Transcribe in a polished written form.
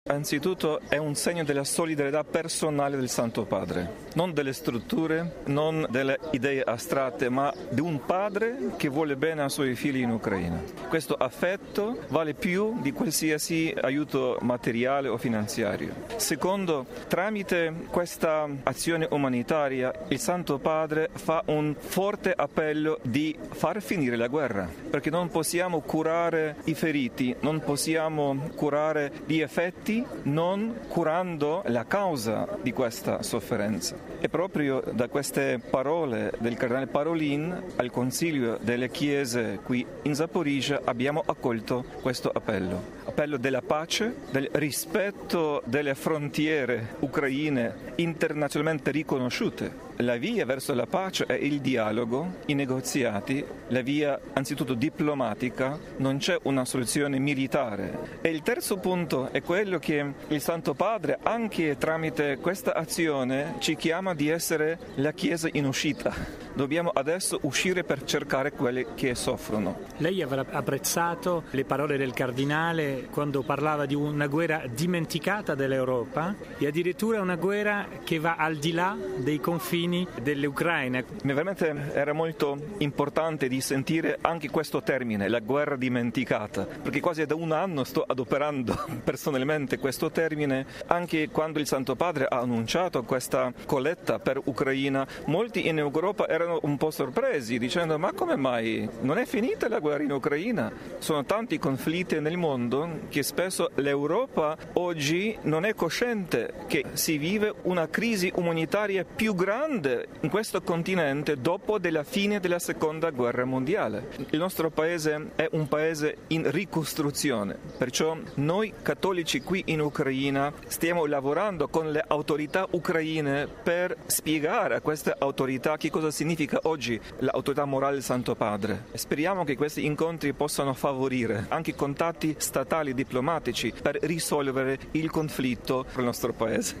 Anzitutto è un segno della solidarietà personale del Santo Padre, non delle strutture, non delle idee astratte, ma di un padre che vuole bene ai suoi figli in Ucraina. Questo affetto vale più di qualsiasi aiuto materiale o finanziario. Secondo, tramite questa azione umanitaria, il Santo Padre fa un forte appello di far finire la guerra, perché non possiamo curare i feriti, non possiamo curare gli effetti non curando la causa di questa sofferenza. E proprio da queste parole del cardinale Parolin al Consiglio delle Chiese qui in Zaporizhzhia abbiamo accolto questo appello della pace, del rispetto delle frontiere ucraine internazionalmente riconosciute. La via verso la pace è il dialogo, i negoziati, la via anzitutto diplomatica, non c'è una soluzione militare. E il terzo punto è quello che il Santo Padre, anche tramite questa azione, ci chiama di essere la Chiesa in uscita. Dobbiamo adesso uscire per cercare quelli che soffrono. Lei avrà apprezzato le parole del Cardinale quando parlava di una guerra dimenticata dell'Europa e addirittura una guerra che va al di là dei confini dell'Ucraina. Veramente era molto importante di sentire anche questo termine, la guerra dimenticata, perché quasi da un anno sto adoperando personalmente questo termine. Anche quando il Santo Padre ha annunciato questa colletta per Ucraina, molti in Europa erano un po' sorpresi dicendo: ma come mai? Non è finita la guerra in Ucraina? Sono tanti conflitti nel mondo che spesso l'Europa oggi non è cosciente che si vive una crisi umanitaria più grande in questo continente dopo della fine della seconda guerra mondiale. Il nostro paese è un paese in ricostruzione, perciò noi cattolici qui in Ucraina stiamo lavorando con le autorità ucraine per spiegare a queste autorità che cosa significa oggi l'autorità morale del Santo Padre. Speriamo che questi incontri possano favorire anche contatti statali diplomatici per risolvere il conflitto nel nostro paese.